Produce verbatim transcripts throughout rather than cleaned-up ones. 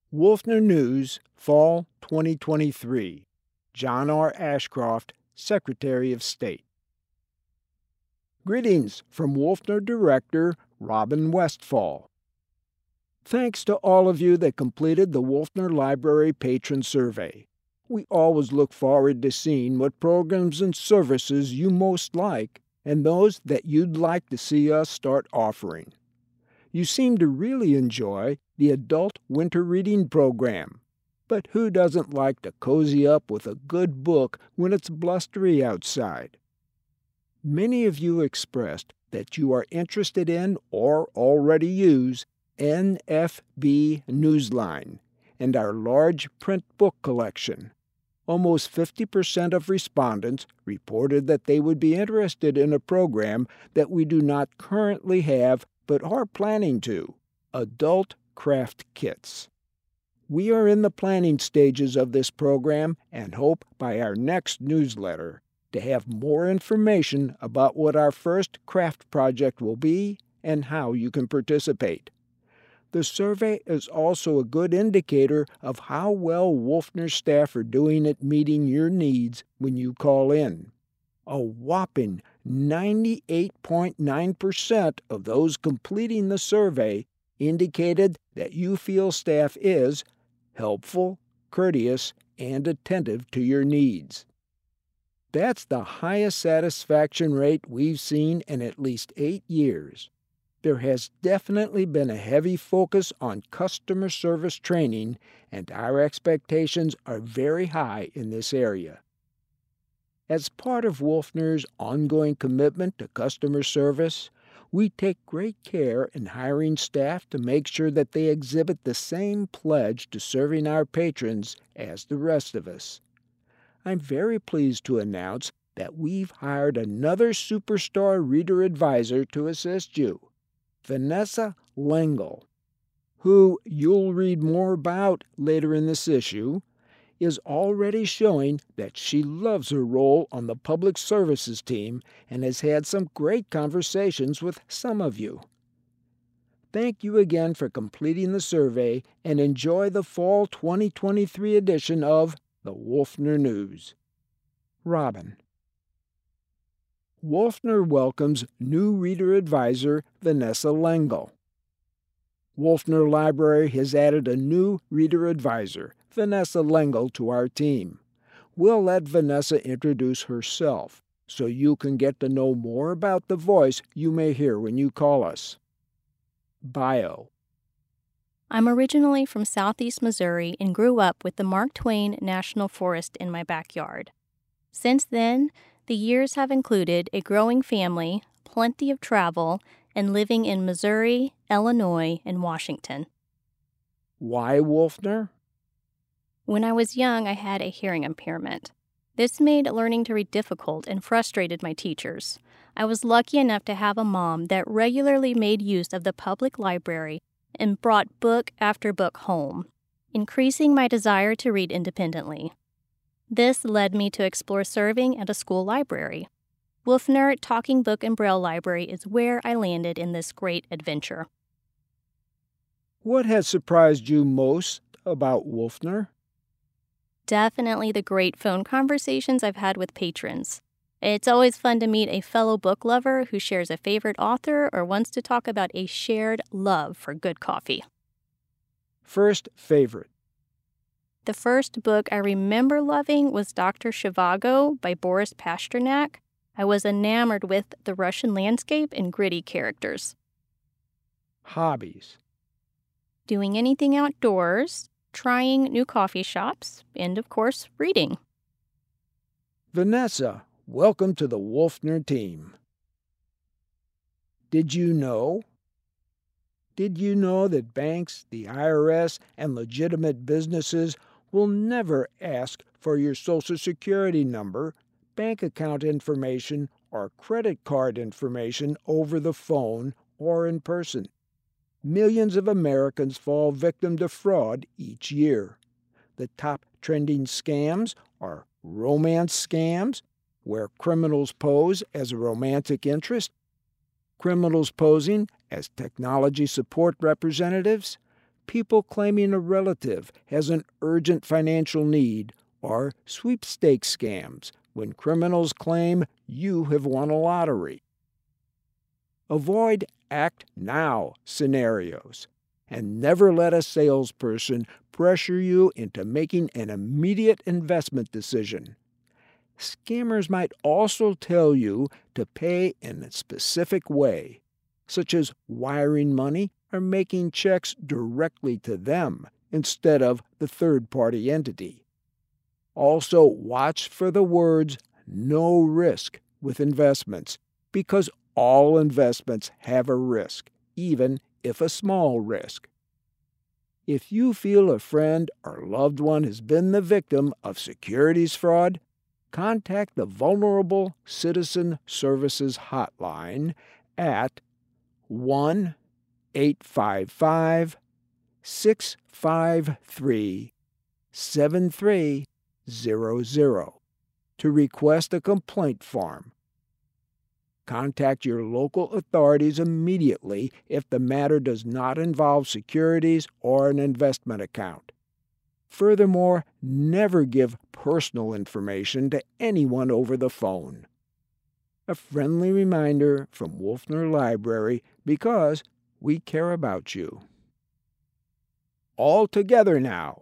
Wolfner News, Fall twenty twenty-three. John R. Ashcroft, Secretary of State. Greetings from Wolfner Director Robin Westfall. Thanks to all of you that completed the Wolfner Library Patron Survey. We always look forward to seeing what programs and services you most like and those that you'd like to see us start offering. You seem to really enjoy the Adult Winter Reading Program. But who doesn't like to cozy up with a good book when it's blustery outside? Many of you expressed that you are interested in or already use N F B Newsline and our large print book collection. Almost fifty percent of respondents reported that they would be interested in a program that we do not currently have but are planning to, Adult Craft Kits. We are in the planning stages of this program and hope by our next newsletter to have more information about what our first craft project will be and how you can participate. The survey is also a good indicator of how well Wolfner staff are doing at meeting your needs when you call in. A whopping ninety-eight point nine percent of those completing the survey indicated that you feel staff is helpful, courteous, and attentive to your needs. That's the highest satisfaction rate we've seen in at least eight years. There has definitely been a heavy focus on customer service training, and our expectations are very high in this area. As part of Wolfner's ongoing commitment to customer service, we take great care in hiring staff to make sure that they exhibit the same pledge to serving our patrons as the rest of us. I'm very pleased to announce that we've hired another superstar reader advisor to assist you, Vanessa Lengel, who you'll read more about later in this issue, is already showing that she loves her role on the Public Services team and has had some great conversations with some of you. Thank you again for completing the survey and enjoy the Fall twenty twenty-three edition of the Wolfner News. Robin. Wolfner welcomes new reader advisor Vanessa Lengel. Wolfner Library has added a new reader advisor, Vanessa Lengel, to our team. We'll let Vanessa introduce herself so you can get to know more about the voice you may hear when you call us. Bio. I'm originally from southeast Missouri and grew up with the Mark Twain National Forest in my backyard. Since then, the years have included a growing family, plenty of travel, and living in Missouri, Illinois, and Washington. Why Wolfner? When I was young, I had a hearing impairment. This made learning to read difficult and frustrated my teachers. I was lucky enough to have a mom that regularly made use of the public library and brought book after book home, increasing my desire to read independently. This led me to explore serving at a school library. Wolfner Talking Book and Braille Library is where I landed in this great adventure. What has surprised you most about Wolfner? Definitely the great phone conversations I've had with patrons. It's always fun to meet a fellow book lover who shares a favorite author or wants to talk about a shared love for good coffee. First favorite. The first book I remember loving was Doctor Zhivago by Boris Pasternak. I was enamored with the Russian landscape and gritty characters. Hobbies. Doing anything outdoors, trying new coffee shops, and of course, reading. Vanessa, welcome to the Wolfner team. Did you know? Did you know that banks, the I R S, and legitimate businesses will never ask for your Social Security number, bank account information, or credit card information over the phone or in person? Millions of Americans fall victim to fraud each year. The top trending scams are romance scams, where criminals pose as a romantic interest, criminals posing as technology support representatives, people claiming a relative has an urgent financial need, or sweepstakes scams when criminals claim you have won a lottery. Avoid act now scenarios, and never let a salesperson pressure you into making an immediate investment decision. Scammers might also tell you to pay in a specific way, such as wiring money or making checks directly to them instead of the third-party entity. Also, watch for the words "no risk" with investments, because all investments have a risk, even if a small risk. If you feel a friend or loved one has been the victim of securities fraud, contact the Vulnerable Citizen Services Hotline at one eight five five, six five three, seven three zero zero to request a complaint form. Contact your local authorities immediately if the matter does not involve securities or an investment account. Furthermore, never give personal information to anyone over the phone. A friendly reminder from Wolfner Library, because we care about you. All together now.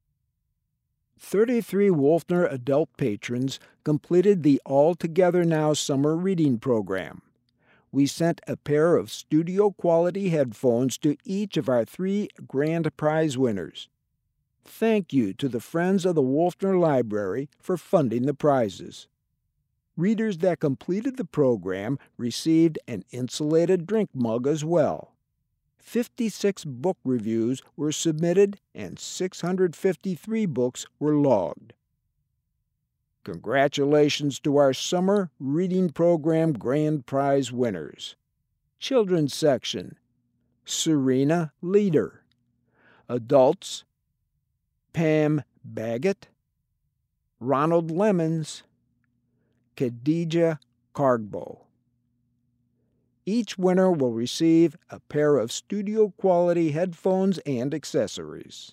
thirty-three Wolfner adult patrons completed the All Together Now summer reading program. We sent a pair of studio-quality headphones to each of our three grand prize winners. Thank you to the Friends of the Wolfner Library for funding the prizes. Readers that completed the program received an insulated drink mug as well. fifty-six book reviews were submitted and six hundred fifty-three books were logged. Congratulations to our summer reading program grand prize winners. Children's section: Serena Leader. Adults: Pam Baggett, Ronald Lemons, Khadija Kargbo. Each winner will receive a pair of studio-quality headphones and accessories.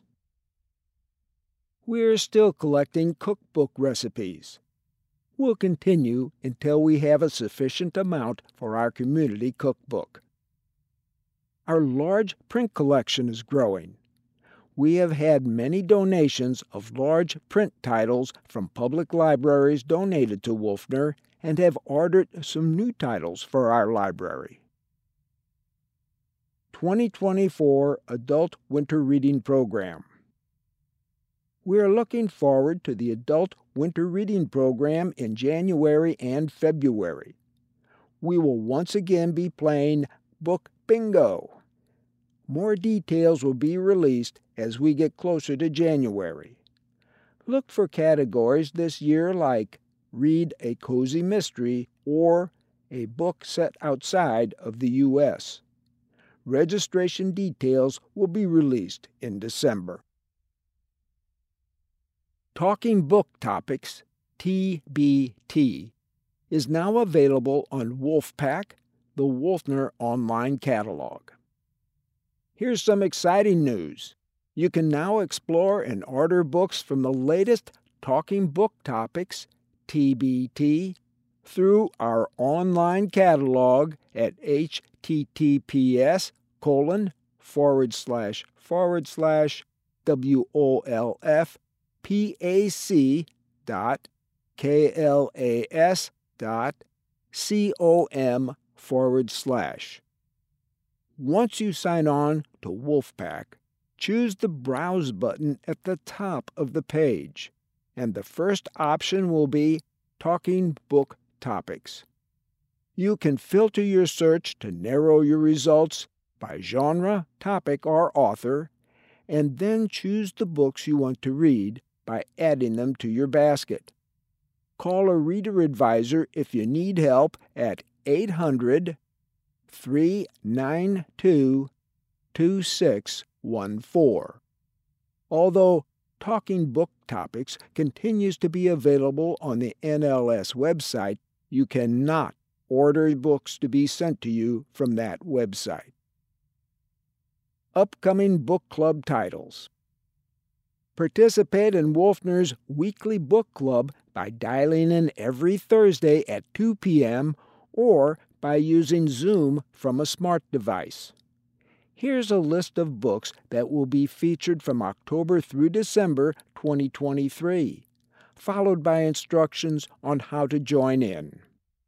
We're still collecting cookbook recipes. We'll continue until we have a sufficient amount for our community cookbook. Our large print collection is growing. We have had many donations of large print titles from public libraries donated to Wolfner and have ordered some new titles for our library. twenty twenty-four Adult Winter Reading Program. We are looking forward to the Adult Winter Reading Program in January and February. We will once again be playing Book Bingo. More details will be released as we get closer to January. Look for categories this year like Read a Cozy Mystery or a book set outside of the U S Registration details will be released in December. Talking Book Topics, T B T, is now available on Wolfpack, the Wolfner online catalog. Here's some exciting news. You can now explore and order books from the latest Talking Book Topics, T B T, through our online catalog at https colon forward slash forward slash wolfpac dot klas dot com forward slash. Once you sign on to Wolfpack, choose the Browse button at the top of the page, and the first option will be Talking Book Topics. You can filter your search to narrow your results by genre, topic, or author, and then choose the books you want to read by adding them to your basket. Call a reader advisor if you need help at eight hundred, three nine two, two six one four. Although Talking Book Topics continues to be available on the N L S website, you cannot order books to be sent to you from that website. upcoming book club titles. Participate in Wolfner's weekly book club by dialing in every Thursday at two p.m. or by using Zoom from a smart device. Here's a list of books that will be featured from October through December twenty twenty-three, followed by instructions on how to join in.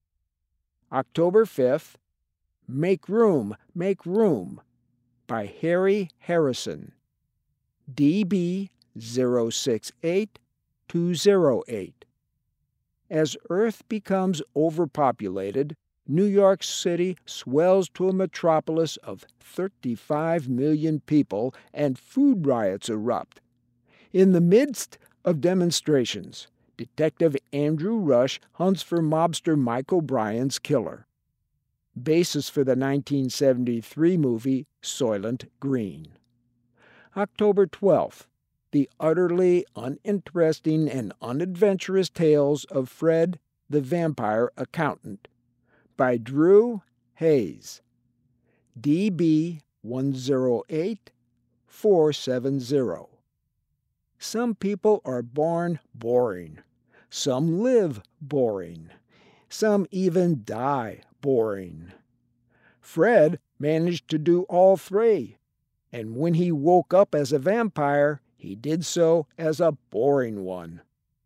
October fifth, Make Room, Make Room by Harry Harrison, D B zero six eight two zero eight. As Earth becomes overpopulated, New York City swells to a metropolis of thirty-five million people and food riots erupt. In the midst of demonstrations, Detective Andrew Rush hunts for mobster Mike O'Brien's killer. Basis for the nineteen seventy-three movie Soylent Green. October twelfth, The Utterly Uninteresting and Unadventurous Tales of Fred the Vampire Accountant by Drew Hayes, D B one zero eight four seven zero. Some people are born boring. Some live boring. Some even die boring. Fred managed to do all three, and when he woke up as a vampire, he did so as a boring one.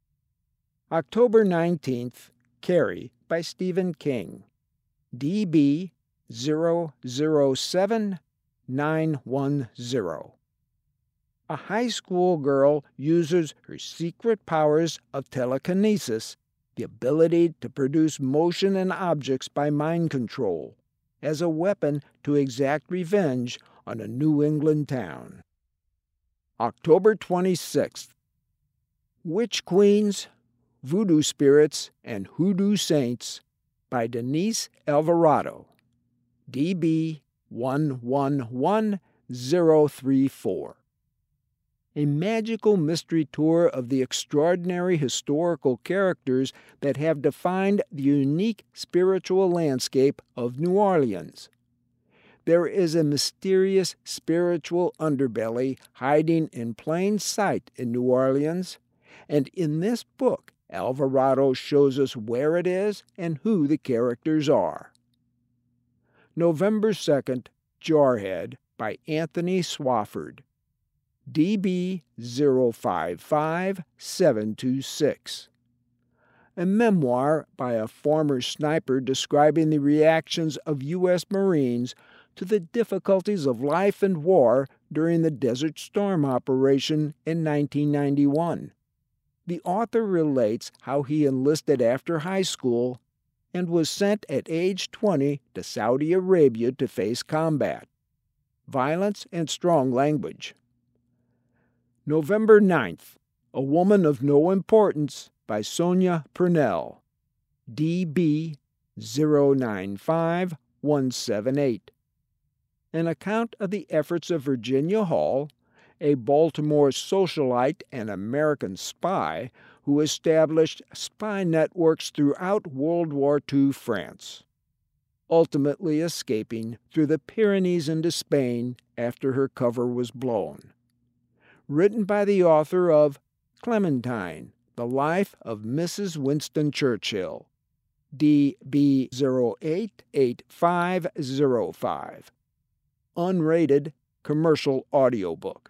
October nineteenth, Carrie by Stephen King, D B zero zero seven nine one zero. A high school girl uses her secret powers of telekinesis, the ability to produce motion and objects by mind control, as a weapon to exact revenge on a New England town. October twenty-sixth, Witch Queens, Voodoo Spirits, and Hoodoo Saints by Denise Alvarado, D B one one one zero three four. A magical mystery tour of the extraordinary historical characters that have defined the unique spiritual landscape of New Orleans. There is a mysterious spiritual underbelly hiding in plain sight in New Orleans, and in this book, Alvarado shows us where it is and who the characters are. November second, Jarhead by Anthony Swafford, D B zero five five seven two six. A memoir by a former sniper describing the reactions of U S Marines to the difficulties of life and war during the Desert Storm operation in nineteen ninety-one. The author relates how he enlisted after high school and was sent at age twenty to Saudi Arabia to face combat, violence, and strong language. November ninth, A Woman of No Importance by Sonia Purnell, D B zero nine five one seven eight. An account of the efforts of Virginia Hall, a Baltimore socialite and American spy who established spy networks throughout World War Two France, ultimately escaping through the Pyrenees into Spain after her cover was blown. Written by the author of Clementine, The Life of Missus Winston Churchill, D B zero eight eight five zero five. Unrated commercial audiobook.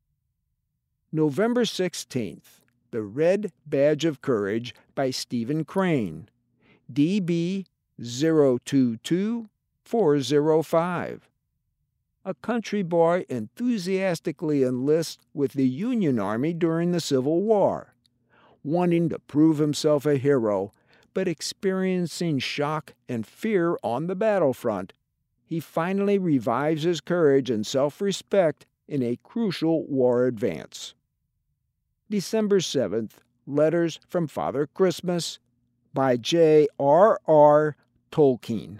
November sixteenth, The Red Badge of Courage by Stephen Crane, D B zero two two four zero five. A country boy enthusiastically enlists with the Union Army during the Civil War, wanting to prove himself a hero, but experiencing shock and fear on the battlefront. He finally revives his courage and self-respect in a crucial war advance. December seventh, Letters from Father Christmas by J R R Tolkien,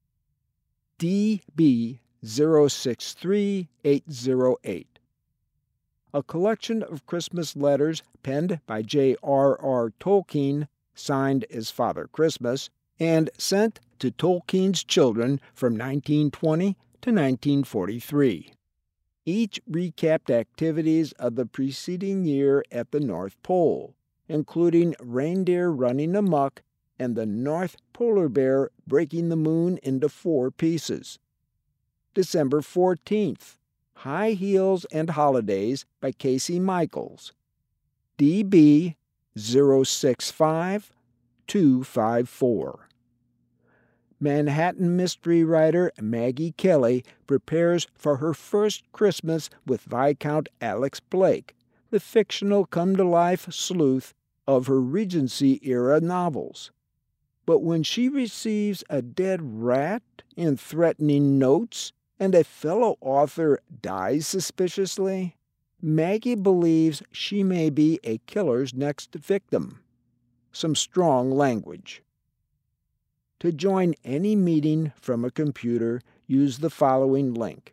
D B zero six three eight zero eight. A collection of Christmas letters penned by J R R Tolkien, signed as Father Christmas, and sent to Tolkien's children from nineteen twenty to nineteen forty-three. Each recapped activities of the preceding year at the North Pole, including reindeer running amok and the North Polar Bear breaking the moon into four pieces. December fourteenth, High Heels and Holidays by Casey Michaels. D B zero six five two five four. Manhattan mystery writer Maggie Kelly prepares for her first Christmas with Viscount Alex Blake, the fictional come-to-life sleuth of her Regency-era novels. But when she receives a dead rat in threatening notes and a fellow author dies suspiciously, Maggie believes she may be a killer's next victim. Some strong language. To join any meeting from a computer, use the following link: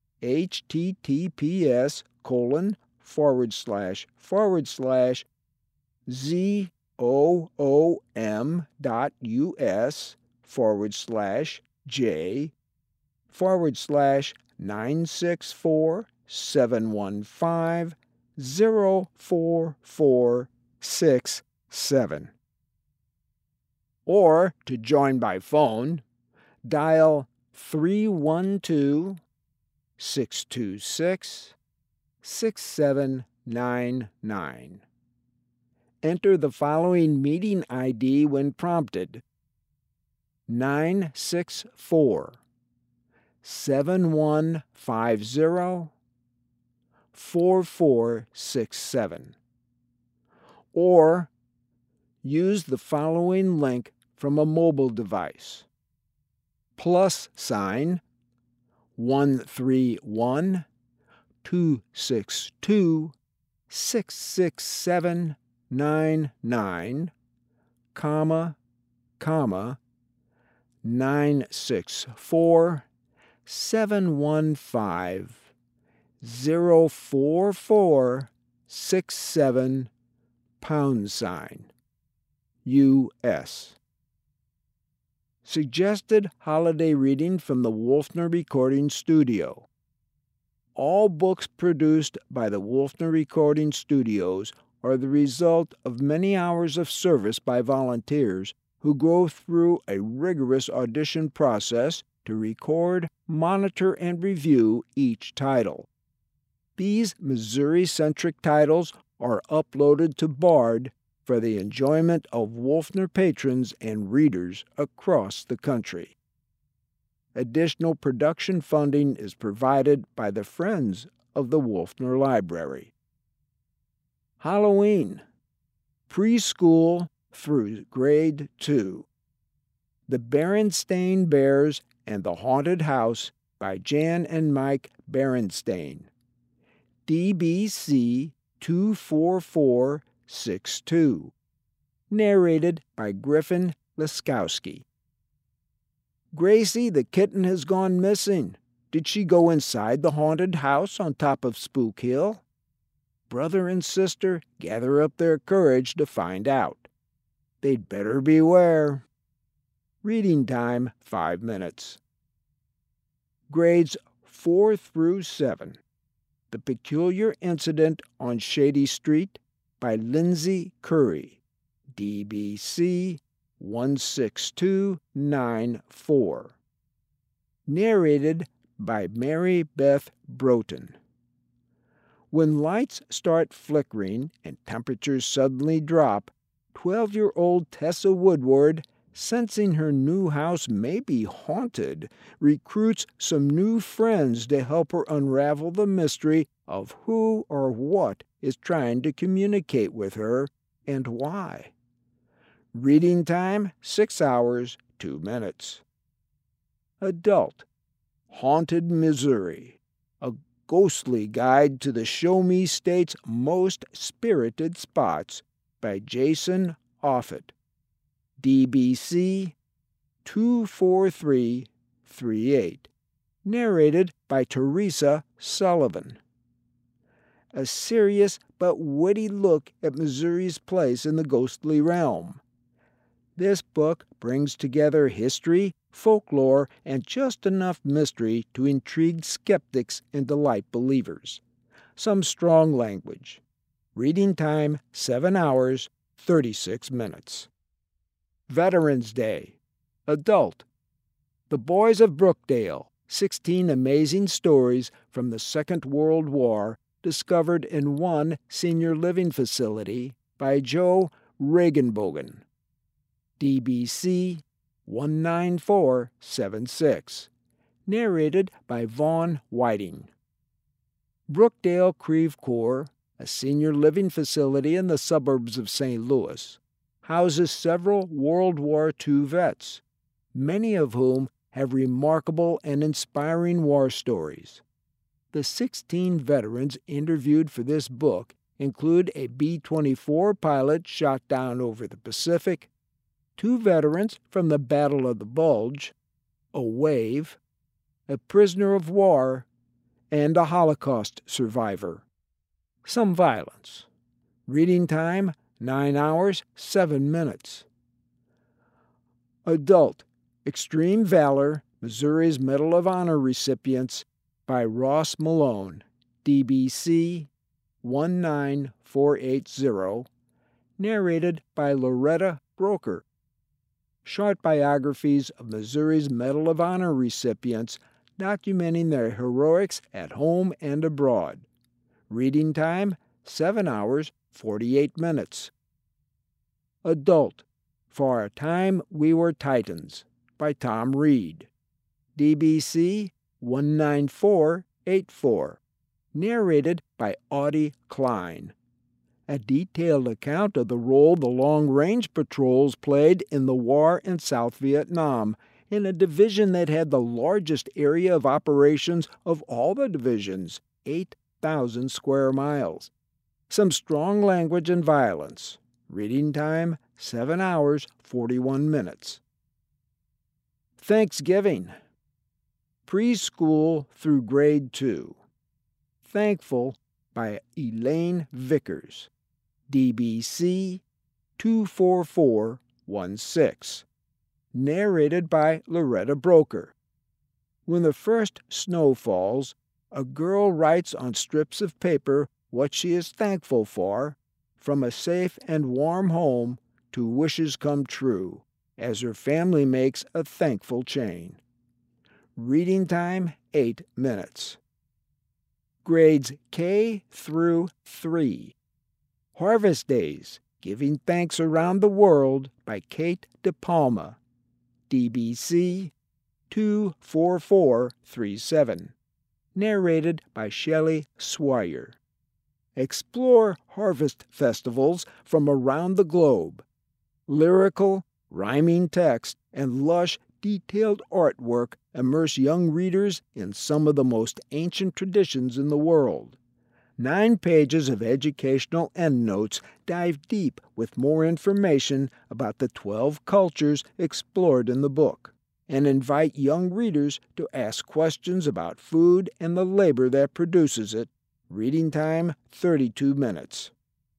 https colon forward slash forward slash zoom dot us forward slash j forward slash nine six four seven one five zero four four six seven. Or, to join by phone, dial three one two, six two six, six seven nine nine. Enter the following meeting I D when prompted: nine six four, seven one five zero, four four six seven. Or use the following link from a mobile device: plus sign one three one, two six two, six six seven nine nine, comma, comma, nine six four, seven one five, zero four four six seven, pound sign, U S. Suggested holiday reading from the Wolfner Recording Studio. All books produced by the Wolfner Recording Studios are the result of many hours of service by volunteers who go through a rigorous audition process to record, monitor, and review each title. These Missouri-centric titles are uploaded to Bard for the enjoyment of Wolfner patrons and readers across the country. Additional production funding is provided by the Friends of the Wolfner Library. Halloween, preschool through grade two. The Berenstain Bears and the Haunted House by Jan and Mike Berenstain. D B C two four four six two. Narrated by Griffin Laskowski. Gracie, the kitten, has gone missing. Did she go inside the haunted house on top of Spook Hill? Brother and sister gather up their courage to find out. They'd better beware. Reading time, five minutes. Grades four through seven. The Peculiar Incident on Shady Street by Lindsay Curry. D B C one six two nine four. Narrated by Mary Beth Broughton. When lights start flickering and temperatures suddenly drop, twelve-year-old Tessa Woodward, sensing her new house may be haunted, recruits some new friends to help her unravel the mystery of who or what is trying to communicate with her and why. Reading time, six hours, two minutes. Adult, Haunted Missouri, a ghostly guide to the Show Me State's most spirited spots by Jason Offutt. D B C two four three three eight. Narrated by Teresa Sullivan. A serious but witty look at Missouri's place in the ghostly realm. This book brings together history, folklore, and just enough mystery to intrigue skeptics and delight believers. Some strong language. Reading time, seven hours, thirty-six minutes. Veterans Day. Adult. The Boys of Brookdale, sixteen amazing stories from the Second World War discovered in one senior living facility by Joe Regenbogen. D B C one nine four seven six. Narrated by Vaughn Whiting. Brookdale Creve Coeur, a senior living facility in the suburbs of Saint Louis, houses several World War Two vets, many of whom have remarkable and inspiring war stories. The sixteen veterans interviewed for this book include a B twenty-four pilot shot down over the Pacific, two veterans from the Battle of the Bulge, a wave, a prisoner of war, and a Holocaust survivor. Some violence. Reading time, nine hours, seven minutes. Adult. Extreme Valor, Missouri's Medal of Honor recipients by Ross Malone, D B C one nine four eight zero, narrated by Loretta Broker. Short biographies of Missouri's Medal of Honor recipients documenting their heroics at home and abroad. Reading time, seven hours, forty-eight minutes. Adult. For a Time We Were Titans by Tom Reed. D B C one nine four eight four. Narrated by Audie Klein. A detailed account of the role the long-range patrols played in the war in South Vietnam, in a division that had the largest area of operations of all the divisions, eight thousand square miles. Some strong language and violence. Reading time, seven hours, forty-one minutes. Thanksgiving. Preschool through grade two. Thankful by Elaine Vickers. D B C two four four one six. Narrated by Loretta Broker. When the first snow falls, a girl writes on strips of paper what she is thankful for, from a safe and warm home to wishes come true, as her family makes a thankful chain. Reading time, eight minutes. Grades K through three. Harvest Days, Giving Thanks Around the World by Kate DePalma. D B C two four four three seven. Narrated by Shelley Swire. Explore harvest festivals from around the globe. Lyrical, rhyming text, and lush, detailed artwork immerse young readers in some of the most ancient traditions in the world. Nine pages of educational endnotes dive deep with more information about the twelve cultures explored in the book, and invite young readers to ask questions about food and the labor that produces it. Reading time, thirty-two minutes.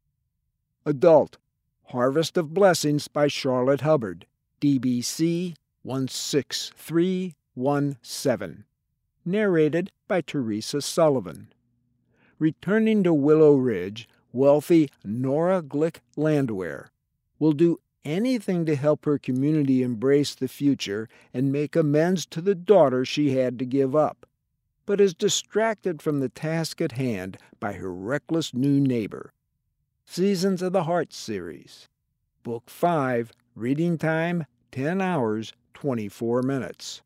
Adult. Harvest of Blessings by Charlotte Hubbard. D B C one six three one seven. Narrated by Teresa Sullivan. Returning to Willow Ridge, wealthy Nora Glick Landwehr will do anything to help her community embrace the future and make amends to the daughter she had to give up, but is distracted from the task at hand by her reckless new neighbor. Seasons of the Heart series. Book five, reading time, ten hours, twenty-four minutes.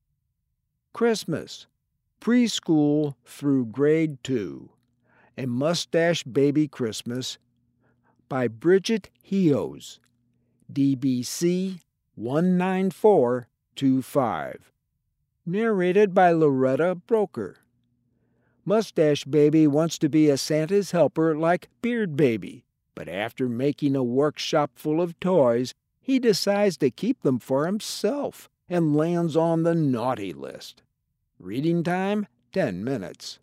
Christmas. Preschool through grade two. A Mustache Baby Christmas by Bridget Heos. D B C one nine four two five. Narrated by Loretta Broker. Mustache Baby wants to be a Santa's helper like Beard Baby, but after making a workshop full of toys, he decides to keep them for himself and lands on the naughty list. Reading time, ten minutes.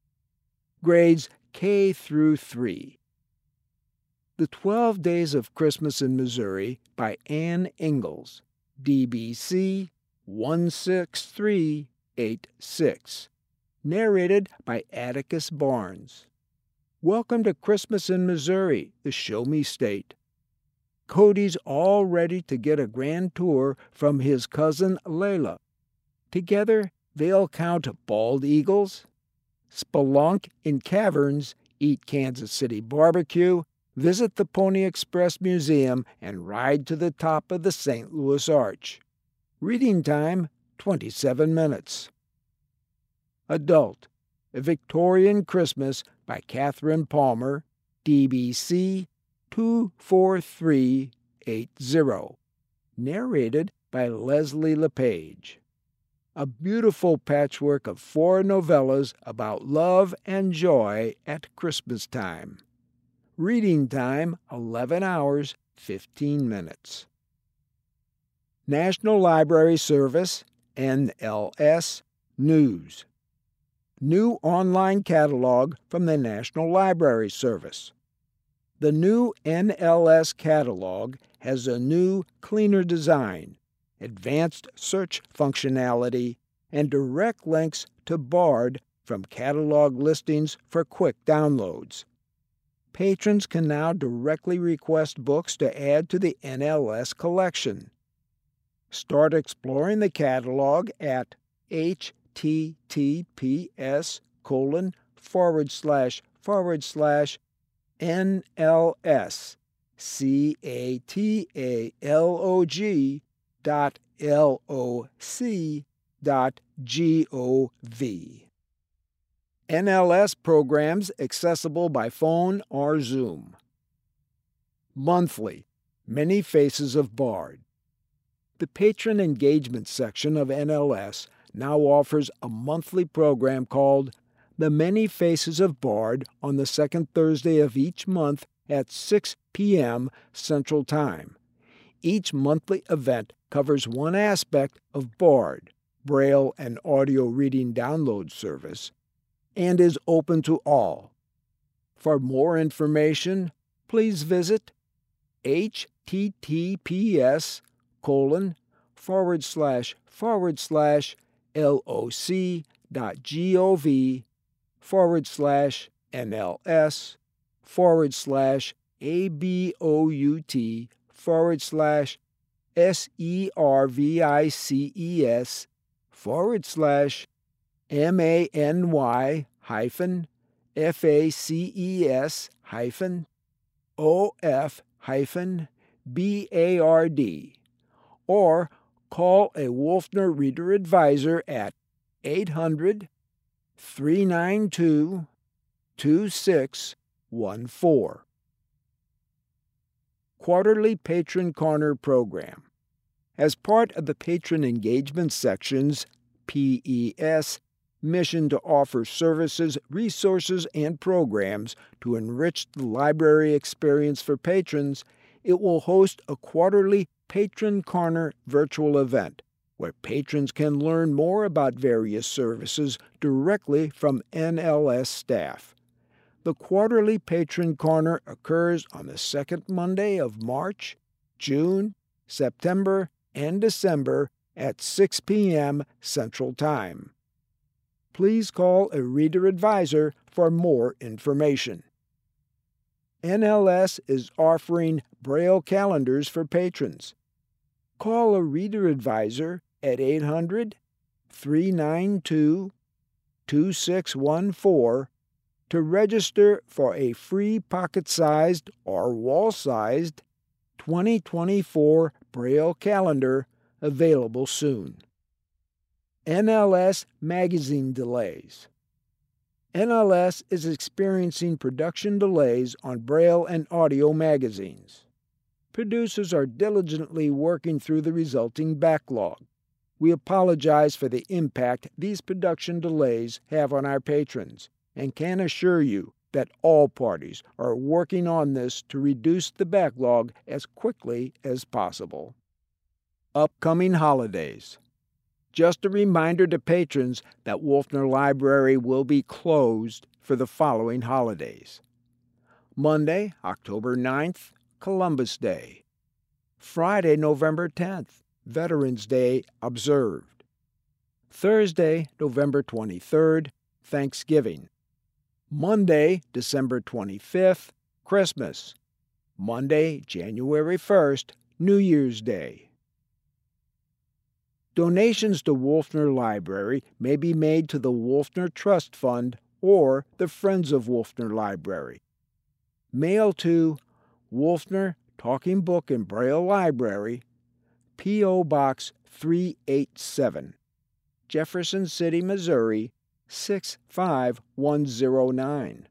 Grades K through three. The Twelve Days of Christmas in Missouri by Ann Ingalls. D B C one six three eight six. Narrated by Atticus Barnes. Welcome to Christmas in Missouri, the Show Me State. Cody's all ready to get a grand tour from his cousin Layla. Together, they'll count bald eagles, spelunk in caverns, eat Kansas City barbecue, visit the Pony Express Museum, and ride to the top of the Saint Louis Arch. Reading time, twenty-seven minutes. Adult, A Victorian Christmas by Catherine Palmer, D B C two four three eight zero. Narrated by Leslie LePage. A beautiful patchwork of four novellas about love and joy at Christmas time. Reading time, eleven hours, fifteen minutes. National Library Service, N L S, News. New online catalog from the National Library Service. The new N L S catalog has a new, cleaner design, advanced search functionality, and direct links to Bard from catalog listings for quick downloads. Patrons can now directly request books to add to the N L S collection. Start exploring the catalog at https colon forward slash forward slash NLS C-A-T-A-L-O-G dot L-O-C dot G-O-V. N L S programs accessible by phone or Zoom. Monthly, Many Faces of Bard. The Patron Engagement section of N L S now offers a monthly program called The Many Faces of Bard on the second Thursday of each month at six p.m. Central Time. Each monthly event covers one aspect of Bard, Braille and audio reading download service, and is open to all. For more information, please visit https colon forward slash forward slash L-O-C dot G-O-V forward slash NLS forward slash A-B-O-U-T forward slash S-E-R-V-I-C-E-S forward slash M-A-N-Y hyphen F-A-C-E-S hyphen O-F hyphen B-A-R-D, or call a Wolfner Reader Advisor at eight hundred, three nine two, two six one four. Quarterly Patron Corner Program. As part of the Patron Engagement Section's P E S mission to offer services, resources, and programs to enrich the library experience for patrons, it will host a quarterly Patron Corner virtual event where patrons can learn more about various services directly from N L S staff. The quarterly Patron Corner occurs on the second Monday of March, June, September, and December at six p.m. Central Time. Please call a reader advisor for more information. N L S is offering Braille calendars for patrons. Call a reader advisor at eight hundred, three nine two, two six one four to register for a free pocket-sized or wall-sized twenty twenty-four Braille calendar available soon. N L S magazine delays. N L S is experiencing production delays on Braille and audio magazines. Producers are diligently working through the resulting backlog. We apologize for the impact these production delays have on our patrons and can assure you that all parties are working on this to reduce the backlog as quickly as possible. Upcoming holidays. Just a reminder to patrons that Wolfner Library will be closed for the following holidays. Monday, October ninth, Columbus Day. Friday, November tenth, Veterans Day observed. Thursday, November twenty-third, Thanksgiving. Monday, December twenty-fifth, Christmas. Monday, January first, New Year's Day. Donations to Wolfner Library may be made to the Wolfner Trust Fund or the Friends of Wolfner Library. Mail to Wolfner Talking Book and Braille Library, P O. Box three eighty-seven, Jefferson City, Missouri six five one zero nine.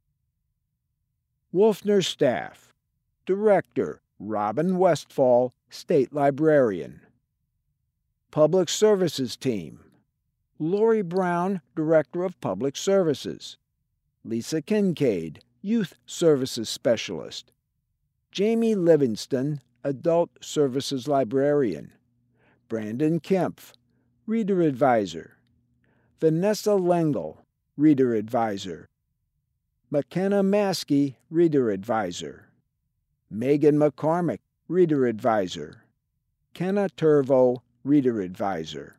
Wolfner Staff. Director Robin Westfall, State Librarian. Public Services Team. Lori Brown, Director of Public Services. Lisa Kincaid, Youth Services Specialist. Jamie Livingston, Adult Services Librarian. Brandon Kempf, Reader Advisor. Vanessa Lengel, Reader Advisor. McKenna Maskey, Reader Advisor. Megan McCormick, Reader Advisor. Kenna Turvo, Reader Advisor.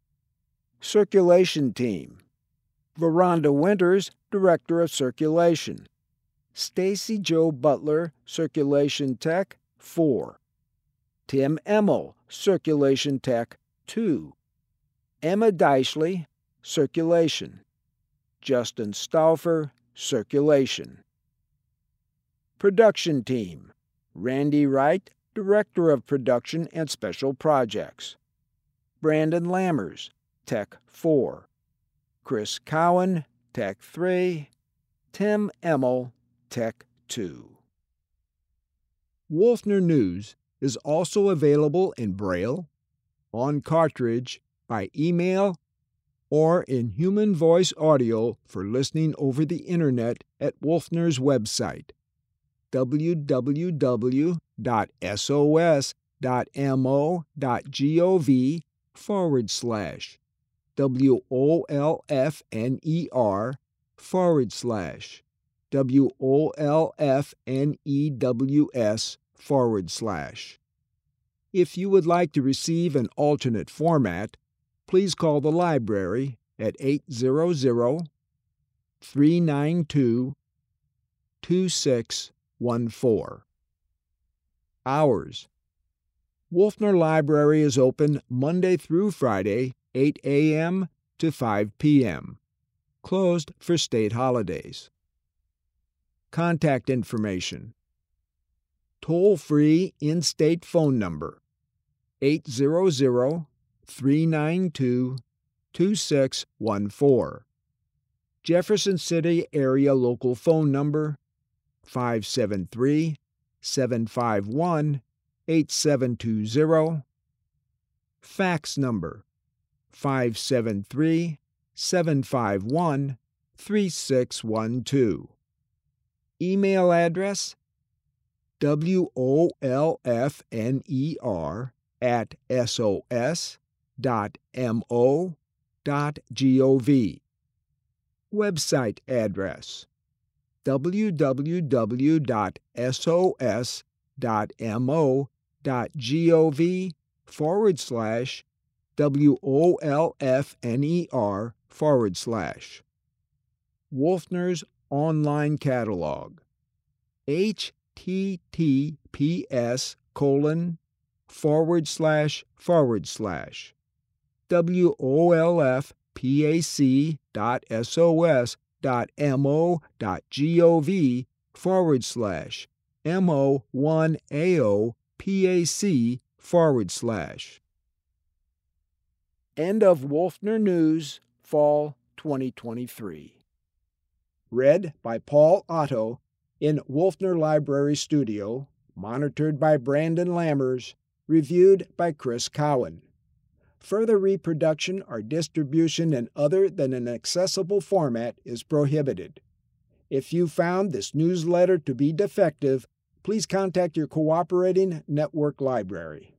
Circulation Team. Veranda Winters, Director of Circulation. Stacy Jo Butler, Circulation Tech, four. Tim Emmel, Circulation Tech, two. Emma Deishley, Circulation. Justin Stauffer, Circulation. Production Team. Randy Wright, Director of Production and Special Projects. Brandon Lammers, Tech four. Chris Cowan, Tech three. Tim Emmel, Tech two. Wolfner News is also available in Braille, on cartridge, by email, or in human voice audio for listening over the Internet at Wolfner's website, w w w dot s o s dot m o dot gov forward slash W O L F N E R forward slash W O L F N E W S forward slash. If you would like to receive an alternate format, please call the library at eight hundred, three nine two, two six one four. Hours. Wolfner Library is open Monday through Friday, eight a m to five p m Closed for state holidays. Contact information. Toll-free in-state phone number eight hundred, three nine two, two six one four. Jefferson City area local phone number five seven three, seven five one, eight seven two zero. Fax number five seven three, seven five one, three six one two. Email address wolfner at sos dot mo dot gov. Website address w w w dot sos dot mo dot gov forward slash wolfner forward slash. Wolfner's online catalog. H T T P S colon forward slash forward slash wolfpac dot sos dot mo dot gov forward slash mo one ao pac forward slash. End of Wolfner News, Fall twenty twenty-three. Read by Paul Otto in Wolfner Library Studio, monitored by Brandon Lammers, reviewed by Chris Cowan. Further reproduction or distribution in other than an accessible format is prohibited. If you found this newsletter to be defective, please contact your cooperating network library.